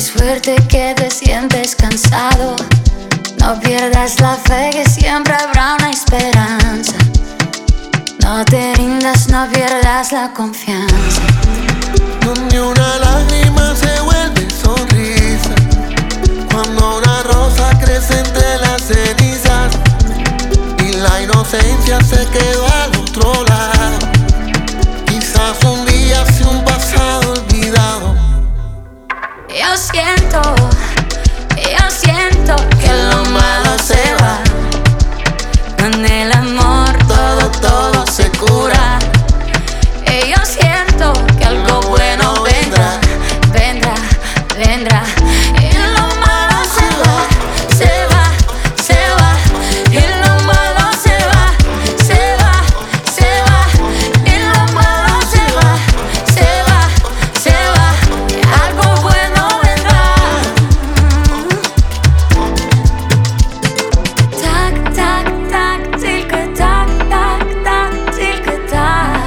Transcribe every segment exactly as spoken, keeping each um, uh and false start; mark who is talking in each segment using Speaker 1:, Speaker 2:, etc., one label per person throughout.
Speaker 1: suerte que te sientes cansado. No pierdas la fe, que siempre habrá una esperanza. No te rindas, no pierdas la confianza.
Speaker 2: Donde una lágrima se vuelve sonrisa, cuando una rosa crece entre las cenizas y la inocencia se quedó al otro lado. Quizás un día sea un pasado olvidado.
Speaker 1: Yo siento, yo siento que lo malo se va. Con el amor todo, todo se cura. Y yo siento que algo bueno vendrá, vendrá, vendrá. Y lo malo se va, se va, se va. Y lo malo se va, se va, se va. Y lo malo se va, se va, se va. Y algo bueno vendrá. Tak, tak, tak, tilka, tak, tak, tak, tilka, tak.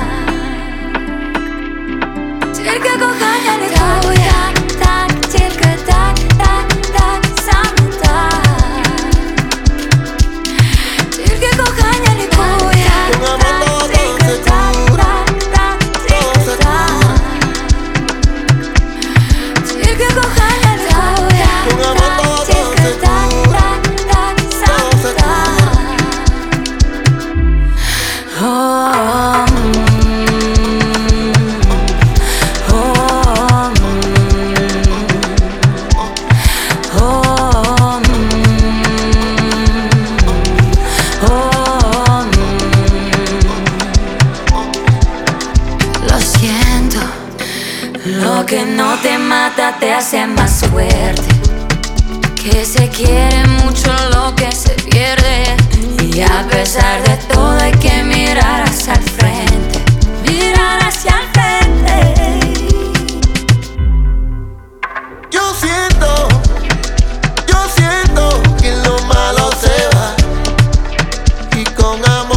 Speaker 1: Тільки кохання не твоє. Так, так, тільки так, так, так, саме так. Тільки кохання не твоє. Так, тільки так, так, так, тільки так. Тільки кохання не твоє. Так, тільки так, так, так, саме так. Oh, lo siento, lo que no te mata te hace más fuerte. Que se quiere mucho lo que se pierde. Y a pesar de todo hay que mirar hacia el frente. Mirar hacia el frente.
Speaker 2: Yo siento, yo siento que lo malo se va y con amor